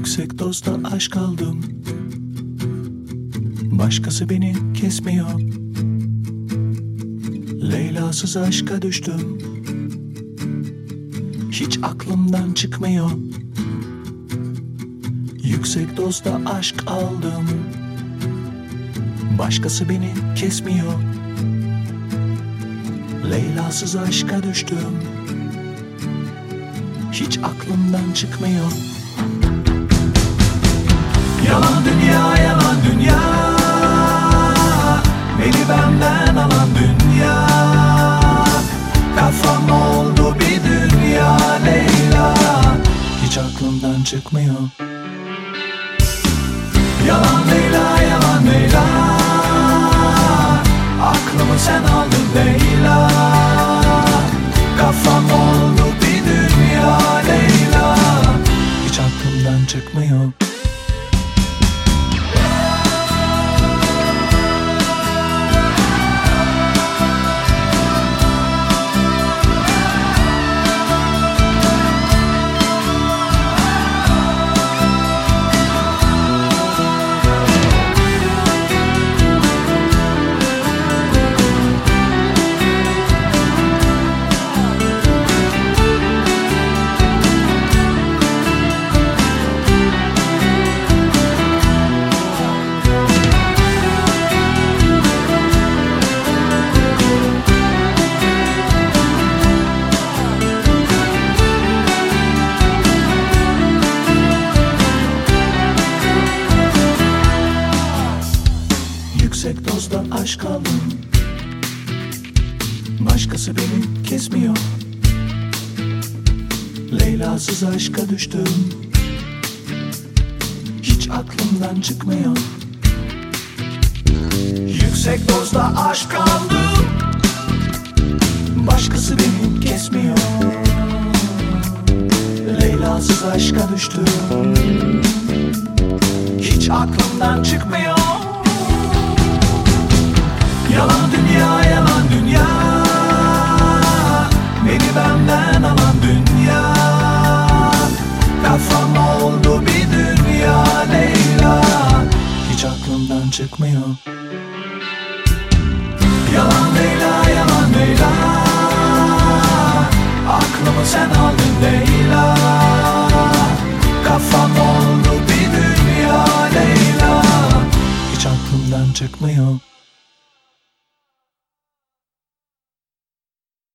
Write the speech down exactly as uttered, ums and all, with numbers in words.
Yüksek dozda aşk aldım, başkası beni kesmiyor. Leyla'sız aşka düştüm, hiç aklımdan çıkmıyor. Yüksek dozda aşk aldım, başkası beni kesmiyor. Leyla'sız aşka düştüm, hiç aklımdan çıkmıyor. Yalan dünya, yalan dünya, beni benden alan dünya. Kafam oldu bir dünya Leyla, hiç aklımdan çıkmıyor. Yalan Leyla, yalan Leyla, aklımı sen aldın Leyla. Kafam oldu bir dünya Leyla, hiç aklımdan çıkmıyor. Yüksek dozda aşk aldım, başkası beni kesmiyor. Leyla'sız aşka düştüm, hiç aklımdan çıkmıyor. Yüksek dozda aşk aldım, başkası beni kesmiyor. Leyla'sız aşka düştüm, hiç aklımdan çıkmıyor. Yalan dünya, yalan dünya, beni benden alan dünya. Kafam oldu bir dünya Leyla, hiç aklımdan çıkmıyor. Yalan Leyla, yalan Leyla, aklımı sen aldın Leyla.